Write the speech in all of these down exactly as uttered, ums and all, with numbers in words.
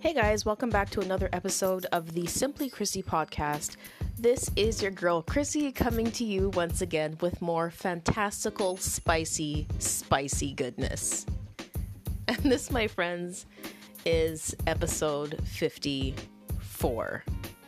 Hey guys, welcome back to another episode of the Simply Chrissy podcast. This is your girl Chrissy coming to you once again with more fantastical, spicy, spicy goodness. And this, my friends, is episode fifty-four.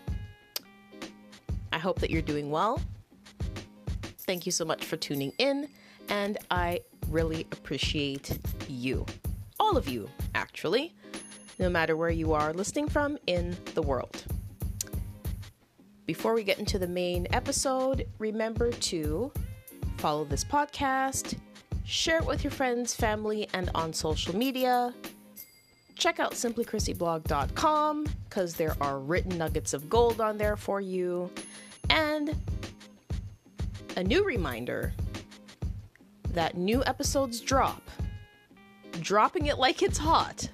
I hope that you're doing well. Thank you so much for tuning in, and I really appreciate you. All of you, actually. No matter where you are listening from in the world. Before we get into the main episode, remember to follow this podcast, share it with your friends, family, and on social media. Check out simply chrissy blog dot com because there are written nuggets of gold on there for you. And a new reminder that new episodes drop. Dropping it like it's hot.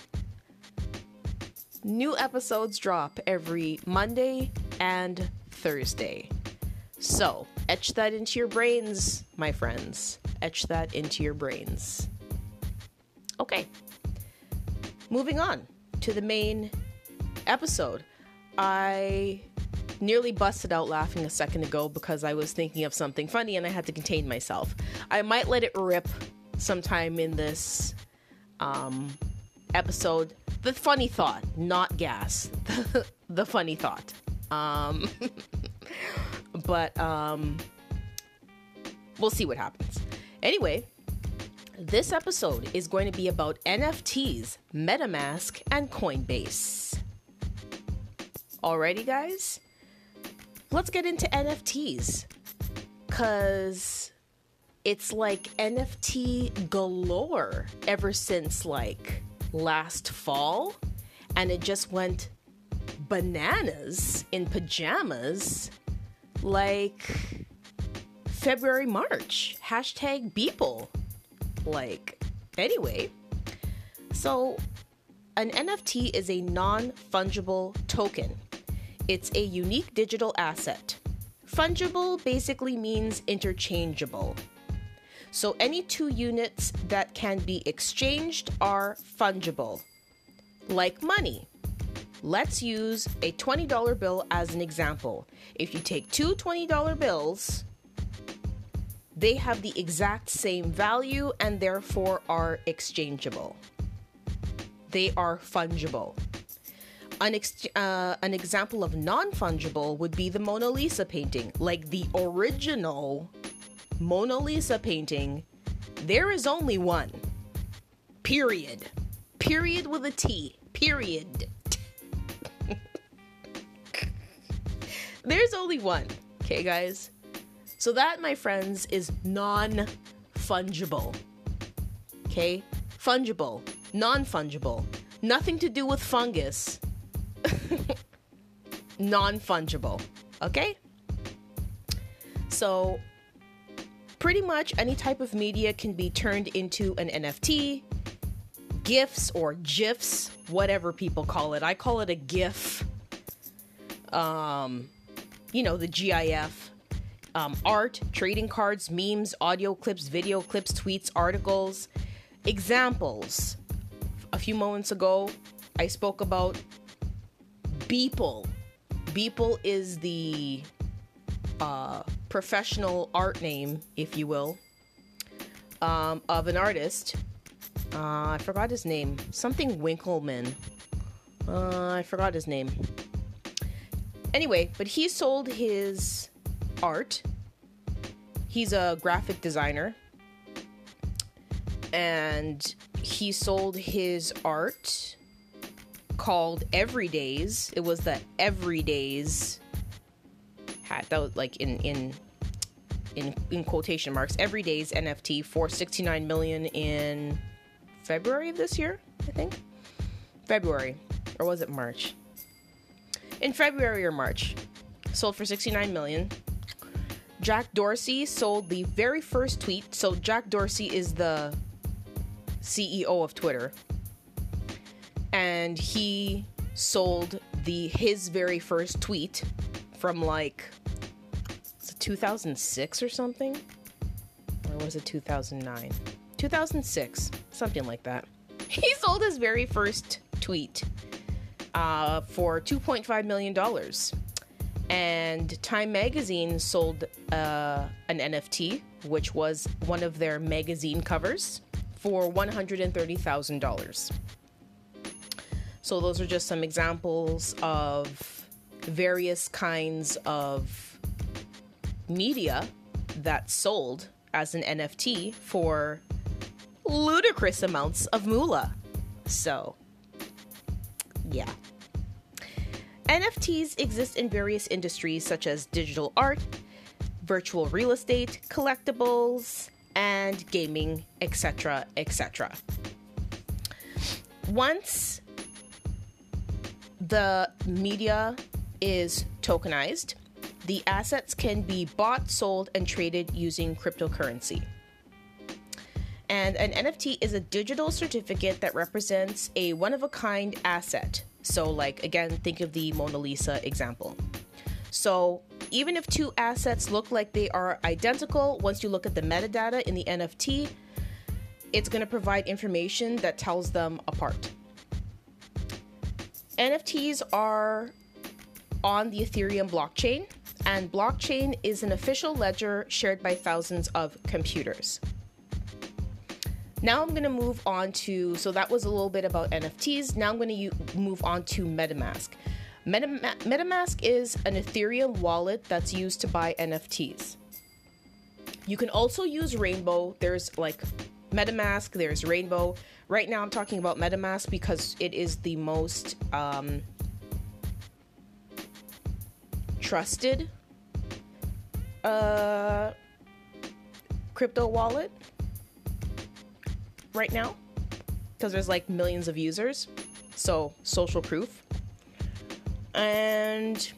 New episodes drop every Monday and Thursday. So, etch that into your brains, my friends. Etch that into your brains. Okay. Moving on to the main episode. I nearly busted out laughing a second ago because I was thinking of something funny and I had to contain myself. I might let it rip sometime in this um, episode. The funny thought, not gas. The funny thought. Um, but um, we'll see what happens. Anyway, this episode is going to be about N F Ts, MetaMask, and Coinbase. Alrighty, guys? Let's get into N F Ts. Because it's like N F T galore ever since, like, last fall, and it just went bananas in pajamas like February, March. Hashtag Beeple. Like, anyway. So, an N F T is a non-fungible token. It's a unique digital asset. Fungible basically means interchangeable. So any two units that can be exchanged are fungible. Like money. Let's use a twenty dollar bill as an example. If you take two twenty dollar bills, they have the exact same value and therefore are exchangeable. They are fungible. An, ex- uh, an example of non-fungible would be the Mona Lisa painting, like the original Mona Lisa painting. There is only one. Period. Period with a T. Period. There's only one. Okay, guys? So that, my friends, is non-fungible. Okay? Fungible. Non-fungible. Nothing to do with fungus. Non-fungible. Okay? So, pretty much any type of media can be turned into an N F T, GIFs or GIFs, whatever people call it. I call it a GIF. Um, you know, the GIF. Um, art, trading cards, memes, audio clips, video clips, tweets, articles. Examples. A few moments ago, I spoke about Beeple. Beeple is the Uh, professional art name, if you will, um, of an artist. Uh, I forgot his name. Something Winkleman. Uh, I forgot his name. Anyway, but he sold his art. He's a graphic designer. And he sold his art called Everydays. It was the Everydays that was like in in in in quotation marks, Everyday's N F T for sixty-nine million in February of this year, I think. February, or was it March? In February or March, sold for sixty-nine million. Jack Dorsey sold the very first tweet. So Jack Dorsey is the C E O of Twitter, and he sold the his very first tweet from like two thousand six or something, or was it two thousand nine? two thousand six, something like that. He sold his very first tweet uh, for two point five million dollars. And Time Magazine sold uh, an N F T, which was one of their magazine covers, for one hundred thirty thousand dollars. So those are just some examples of various kinds of media that sold as an N F T for ludicrous amounts of moolah. So, yeah. N F Ts exist in various industries such as digital art, virtual real estate, collectibles, and gaming, et cetera, et cetera. Once the media is tokenized, the assets can be bought, sold, and traded using cryptocurrency. And an N F T is a digital certificate that represents a one-of-a-kind asset. So, like, again, think of the Mona Lisa example. So, even if two assets look like they are identical, once you look at the metadata in the N F T, it's going to provide information that tells them apart. N F Ts are on the Ethereum blockchain, and blockchain is an official ledger shared by thousands of computers. Now I'm going to move on to, so that was a little bit about N F Ts. Now I'm going to u- move on to MetaMask. Metama- MetaMask is an Ethereum wallet that's used to buy N F Ts. You can also use Rainbow. There's like MetaMask, there's Rainbow. Right now I'm talking about MetaMask because it is the most um, trusted uh, crypto wallet right now, because there's like millions of users, so social proof. And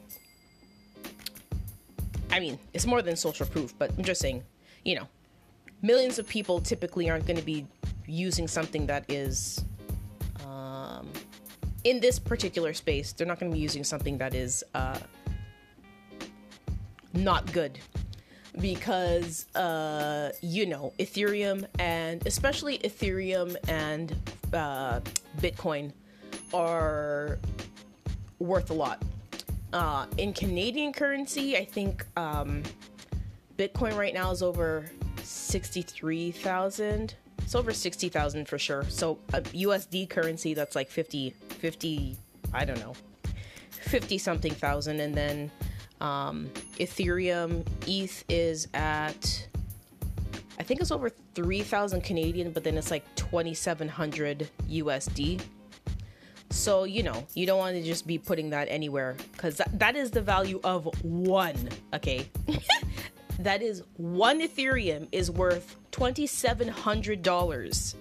I mean, it's more than social proof, but I'm just saying, you know, millions of people typically aren't going to be using something that is um, in this particular space. They're not going to be using something that is uh, not good. Because, uh, you know, Ethereum and especially Ethereum and uh, Bitcoin are worth a lot. Uh, in Canadian currency, I think um, Bitcoin right now is over sixty-three thousand. It's over sixty thousand for sure. So a U S D currency, that's like fifty, fifty, I don't know, fifty something thousand. And then Um, Ethereum, E T H is at, I think it's over three thousand Canadian, but then it's like twenty-seven hundred U S D. So, you know, you don't want to just be putting that anywhere, because that, that is the value of one, okay? That is one Ethereum is worth twenty-seven hundred dollars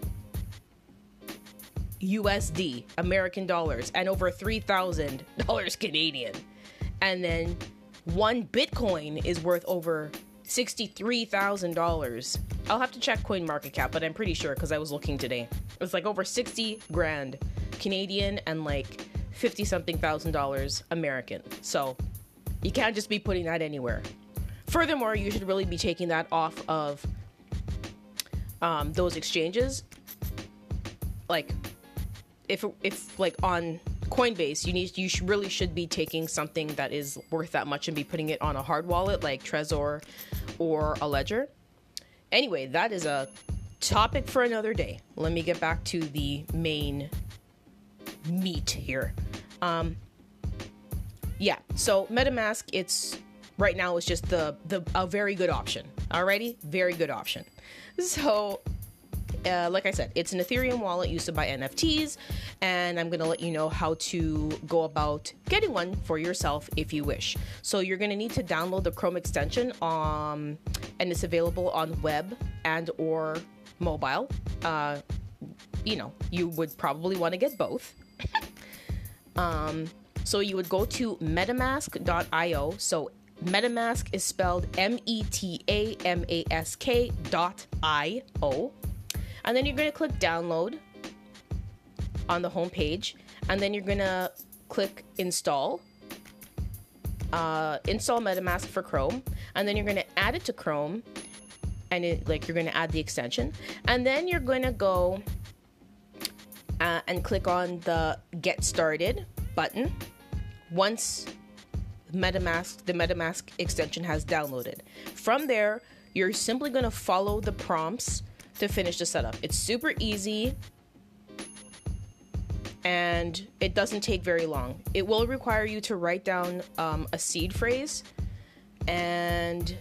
U S D, American dollars, and over three thousand dollars Canadian. And then one Bitcoin is worth over sixty-three thousand dollars. I'll have to check CoinMarketCap, but I'm pretty sure because I was looking today. It's like over sixty grand Canadian and like fifty something thousand dollars American. So you can't just be putting that anywhere. Furthermore, you should really be taking that off of um, those exchanges. Like if if like on Coinbase, you need you should, really should be taking something that is worth that much and be putting it on a hard wallet like Trezor or a Ledger. Anyway, that is a topic for another day. Let me get back to the main meat here. Um, yeah, so MetaMask, it's right now is just the the a very good option. Alrighty, very good option. So. Uh, like I said, it's an Ethereum wallet used to buy N F Ts, and I'm going to let you know how to go about getting one for yourself if you wish. So you're going to need to download the Chrome extension, um, and it's available on web and or mobile. Uh, you know, you would probably want to get both. um, so you would go to metamask dot io. So MetaMask is spelled M E T A M A S K dot I O. And then you're going to click download on the home page. And then you're going to click install. Uh, install MetaMask for Chrome. And then you're going to add it to Chrome. And it, like you're going to add the extension. And then you're going to go uh, and click on the get started button once MetaMask, the MetaMask extension has downloaded. From there, you're simply going to follow the prompts to finish the setup. It's super easy and it doesn't take very long. It will require you to write down um, a seed phrase, and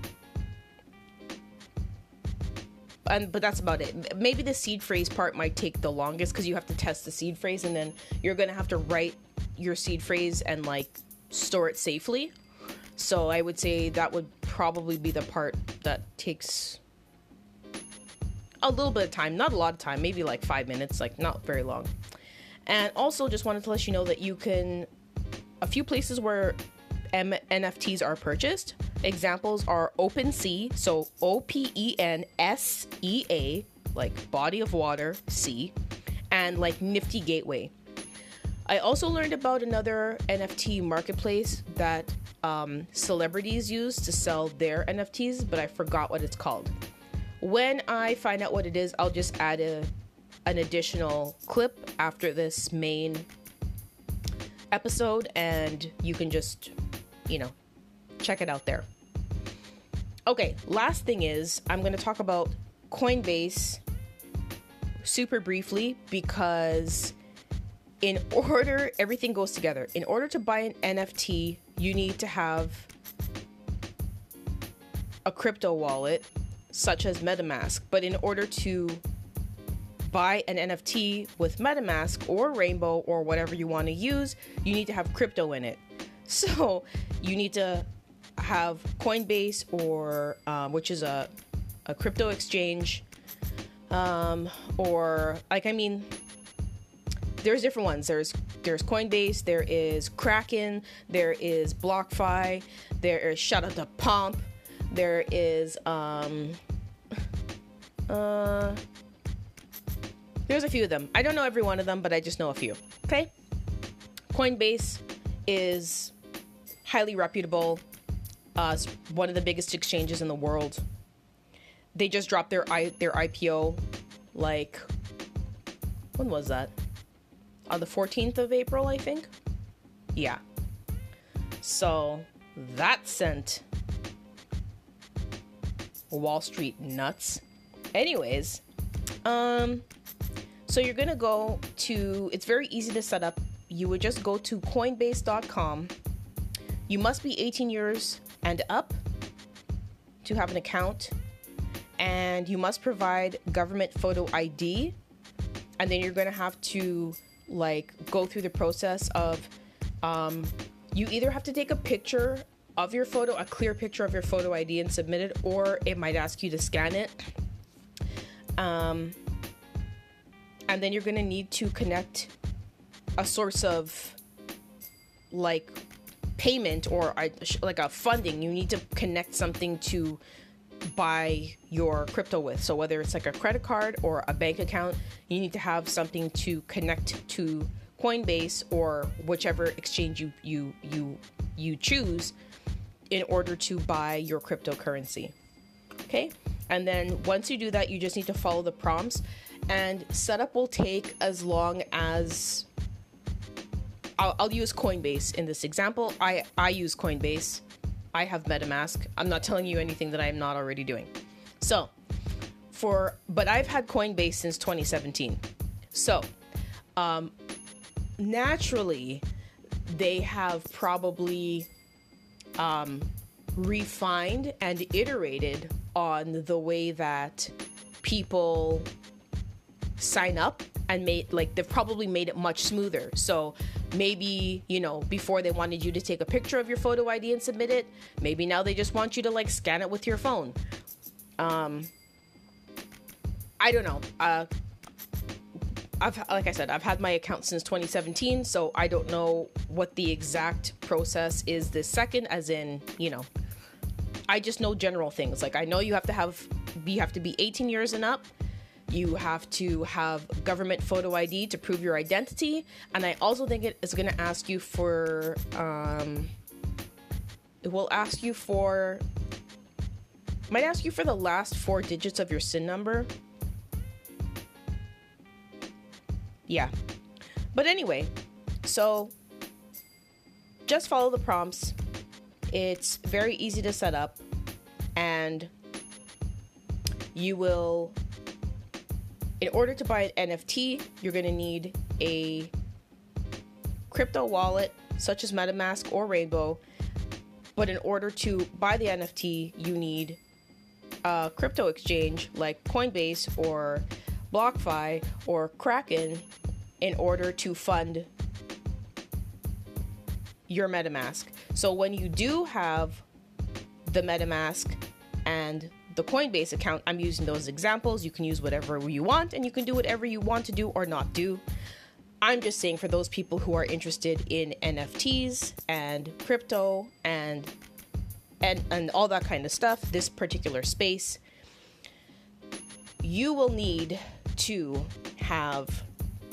and but that's about it. Maybe the seed phrase part might take the longest because you have to test the seed phrase, and then you're gonna have to write your seed phrase and like store it safely. So I would say that would probably be the part that takes a little bit of time, not a lot of time, maybe like five minutes, like not very long. And also just wanted to let you know that you can, a few places where M- N F Ts are purchased. Examples are OpenSea, so O P E N S E A, like body of water, sea, and like Nifty Gateway. I also learned about another N F T marketplace that um, celebrities use to sell their N F Ts, but I forgot what it's called. When I find out what it is, I'll just add a an additional clip after this main episode, and you can just, you know, check it out there. Okay, last thing is I'm going to talk about Coinbase super briefly, because in order, everything goes together. In order to buy an N F T, you need to have a crypto wallet such as MetaMask. But in order to buy an N F T with MetaMask or Rainbow or whatever you want to use, you need to have crypto in it. So you need to have Coinbase, or um, which is a, a crypto exchange, um, or like, I mean, there's different ones. There's there's Coinbase, there is Kraken, there is BlockFi, there is Shout Out to Pomp, there is um uh there's a few of them. I don't know every one of them, but I just know a few. Okay? Coinbase is highly reputable. Uh, it's one of the biggest exchanges in the world. They just dropped their I- their I P O, like, when was that? On the fourteenth of April, I think. Yeah. So that sent Wall Street nuts. Anyways, um, so you're gonna go to, it's very easy to set up. You would just go to coinbase dot com. You must be eighteen years and up to have an account, and you must provide government photo I D, and then you're gonna have to like go through the process of um, you either have to take a picture of your photo, a clear picture of your photo I D, and submit it, or it might ask you to scan it. Um, and then you're gonna need to connect a source of like payment, or a, like a funding. You need to connect something to buy your crypto with. So whether it's like a credit card or a bank account, you need to have something to connect to Coinbase or whichever exchange you you you you choose in order to buy your cryptocurrency. Okay? And then once you do that, you just need to follow the prompts, and setup will take as long as I'll, I'll use Coinbase in this example. I, I use Coinbase. I have MetaMask. I'm not telling you anything that I'm not already doing. So, for, but I've had Coinbase since twenty seventeen. So, um, naturally, they have probably um, refined and iterated on the way that people sign up, and made, like, they've probably made it much smoother. So maybe, you know, before they wanted you to take a picture of your photo I D and submit it. Maybe now they just want you to like scan it with your phone. Um, I don't know. Uh, I've, like I said, I've had my account since twenty seventeen, so I don't know what the exact process is this second, as in, you know, I just know general things. Like, I know you have to have, you have to be eighteen years and up. You have to have government photo I D to prove your identity. And I also think it is going to ask you for, um, it will ask you for, might ask you for the last four digits of your S I N number. Yeah. But anyway, so just follow the prompts. It's very easy to set up, and you will, in order to buy an N F T, you're going to need a crypto wallet such as MetaMask or Rainbow. But in order to buy the N F T, you need a crypto exchange like Coinbase or BlockFi or Kraken in order to fund your MetaMask. So when you do have the MetaMask and the Coinbase account, I'm using those examples. You can use whatever you want, and you can do whatever you want to do or not do. I'm just saying, for those people who are interested in N F Ts and crypto and and and all that kind of stuff, this particular space, you will need to have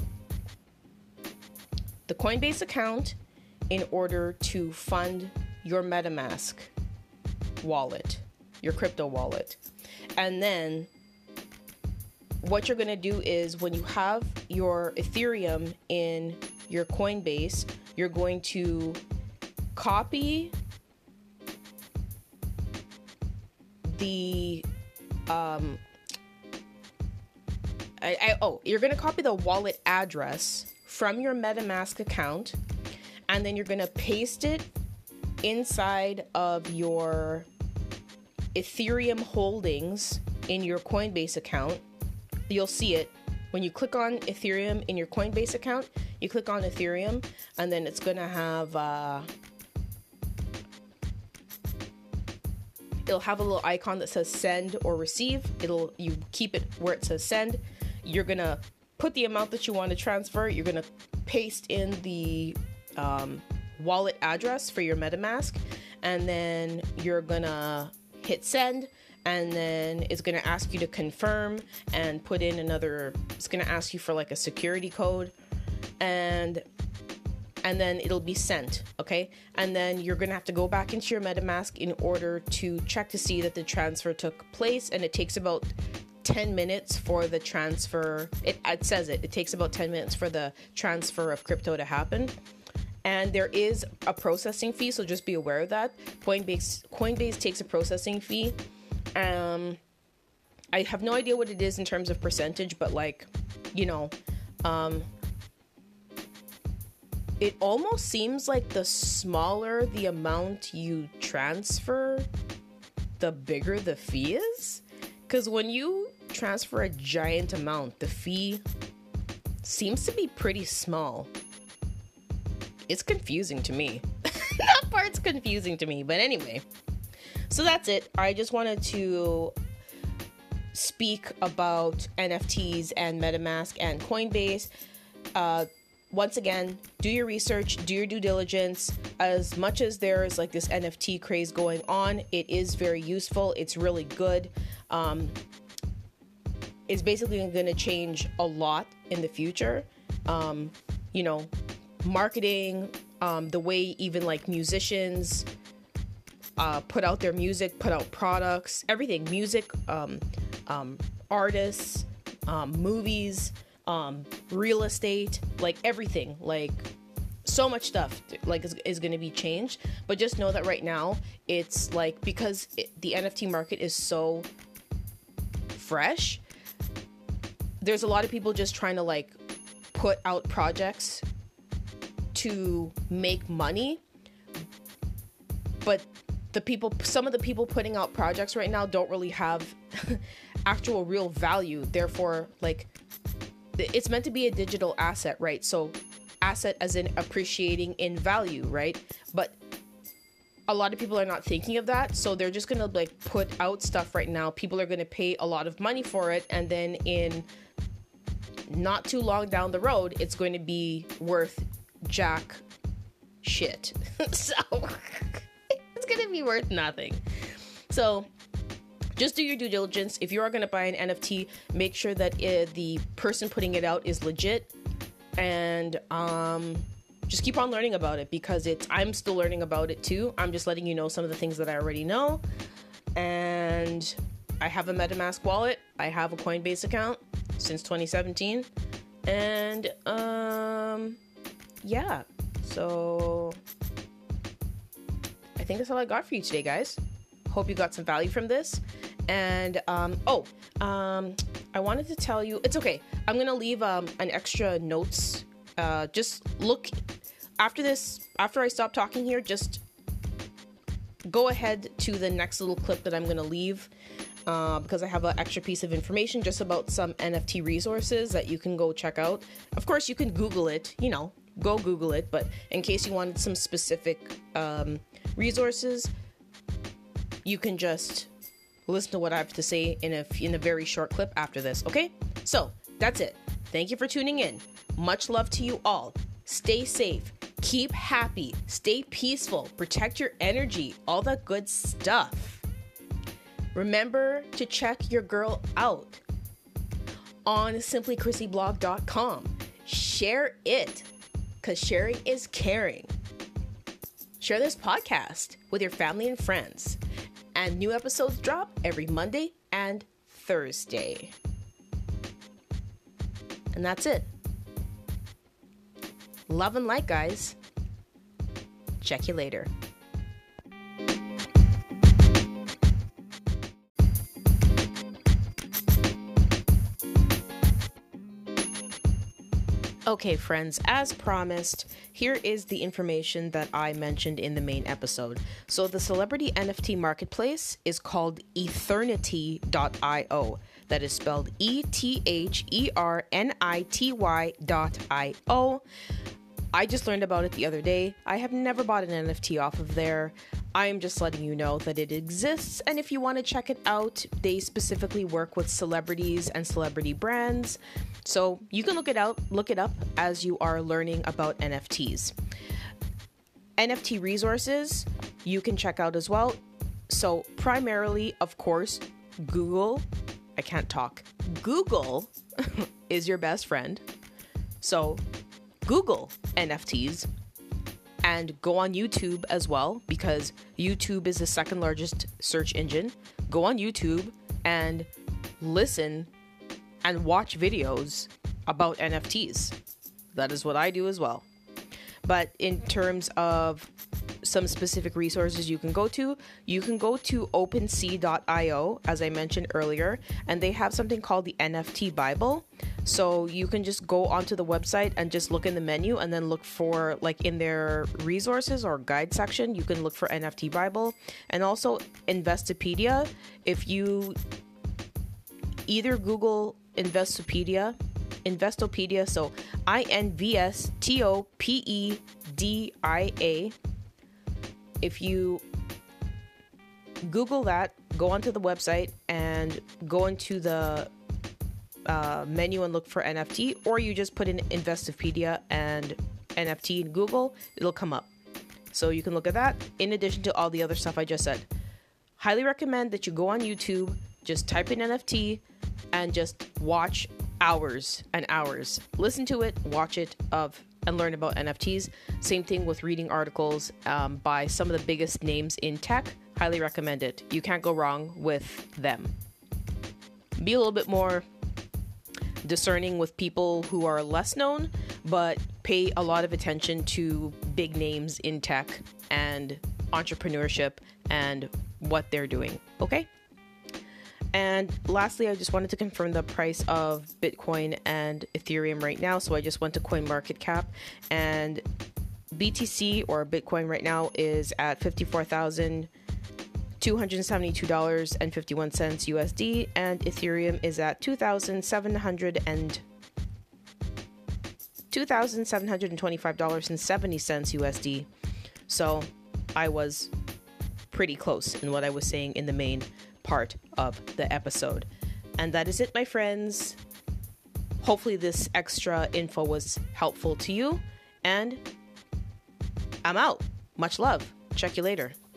the Coinbase account in order to fund your MetaMask wallet, your crypto wallet. And then what you're going to do is, when you have your Ethereum in your Coinbase, you're going to copy the um I, I oh you're going to copy the wallet address from your MetaMask account, and then you're going to paste it inside of your Ethereum holdings in your Coinbase account. You'll see it when you click on Ethereum in your Coinbase account. You click on Ethereum, and then it's going to have uh, it'll have a little icon that says send or receive. It'll you keep it where it says send. You're going to put the amount that you want to transfer. You're going to paste in the um, wallet address for your MetaMask, and then you're going to hit send. And then it's going to ask you to confirm and put in another, it's going to ask you for like a security code, and and then it'll be sent, okay? And then you're going to have to go back into your MetaMask in order to check to see that the transfer took place, and it takes about ten minutes for the transfer. It, it says it, it takes about ten minutes for the transfer of crypto to happen. And there is a processing fee, so just be aware of that. Coinbase, Coinbase takes a processing fee. Um, I have no idea what it is in terms of percentage, but like, you know, um, it almost seems like the smaller the amount you transfer, the bigger the fee is. Because when you transfer a giant amount, the fee seems to be pretty small. It's confusing to me. That part's confusing to me, but anyway. So that's it. I just wanted to speak about N F Ts and MetaMask and Coinbase. Uh, once again, do your research, do your due diligence. As much as there's like this N F T craze going on, it is very useful. It's really good. Um, it's basically going to change a lot in the future. Um, you know, marketing, um, the way even like musicians Uh, put out their music, put out products, everything, music, um, um, artists, um, movies, um, real estate, like everything, like so much stuff like is, is going to be changed. But just know that right now it's like, because it, the N F T market is so fresh, there's a lot of people just trying to like put out projects to make money, but the people, some of the people putting out projects right now don't really have actual real value. Therefore, like, it's meant to be a digital asset, right? So asset as in appreciating in value, right? But a lot of people are not thinking of that. So they're just going to like put out stuff right now. People are going to pay a lot of money for it. And then in not too long down the road, it's going to be worth jack shit. So going to be worth nothing. So just do your due diligence. If you are going to buy an N F T, make sure that uh, the person putting it out is legit, and um just keep on learning about it, because it's I'm still learning about it too. I'm just letting you know some of the things that I already know. And I have a MetaMask wallet, I have a Coinbase account since twenty seventeen, and um yeah, so think that's all I got for you today, guys. Hope you got some value from this. And, um, oh, um, I wanted to tell you, it's okay. I'm going to leave um, an extra notes. Uh, just look after this, after I stop talking here, just go ahead to the next little clip that I'm going to leave. Uh, because I have an extra piece of information just about some N F T resources that you can go check out. Of course, you can Google it, you know, go Google it. But in case you wanted some specific um, resources, you can just listen to what I have to say in a, in a very short clip after this, okay? So, that's it. Thank you for tuning in. Much love to you all. Stay safe. Keep happy. Stay peaceful. Protect your energy. All that good stuff. Remember to check your girl out on simply chrissy blog dot com. Share it, because sharing is caring. Share this podcast with your family and friends. And new episodes drop every Monday and Thursday. And that's it. Love and light, guys. Check you later. Okay, friends, as promised, here is the information that I mentioned in the main episode. So the celebrity N F T marketplace is called Ethernity dot io. That is spelled E T H E R N I T Y dot I O. I just learned about it the other day. I have never bought an N F T off of there. I am just letting you know that it exists, and if you want to check it out, they specifically work with celebrities and celebrity brands. So you can look it out, look it up as you are learning about N F Ts. N F T resources you can check out as well. So primarily, of course, Google. I can't talk. Google is your best friend. So Google N F Ts and go on YouTube as well, because YouTube is the second largest search engine. Go on YouTube and listen and watch videos about N F Ts. That is what I do as well. But in terms of some specific resources you can go to, you can go to OpenSea dot io, as I mentioned earlier, and they have something called the N F T Bible. So you can just go onto the website and just look in the menu and then look for, like, in their resources or guide section, you can look for N F T Bible. And also Investopedia. If you either Google Investopedia, Investopedia, so I N V S T O P E D I A. If you Google that, go onto the website and go into the uh, menu and look for N F T, or you just put in Investopedia and N F T in Google, it'll come up. So you can look at that in addition to all the other stuff I just said. Highly recommend that you go on YouTube, just type in N F T, and just watch hours and hours. Listen to it, watch it, of and learn about N F Ts. Same thing with reading articles um, by some of the biggest names in tech. Highly recommend it. You can't go wrong with them. Be a little bit more discerning with people who are less known, but pay a lot of attention to big names in tech and entrepreneurship and what they're doing. Okay? And lastly, I just wanted to confirm the price of Bitcoin and Ethereum right now. So I just went to CoinMarketCap, and B T C, or Bitcoin, right now is at fifty-four thousand two hundred seventy-two dollars and fifty-one cents U S D, and Ethereum is at two thousand seven hundred and two thousand seven hundred twenty-five dollars and seventy cents U S D. So I was pretty close in what I was saying in the main part of the episode. And that is it, my friends. Hopefully this extra info was helpful to you, and I'm out. Much love. Check you later.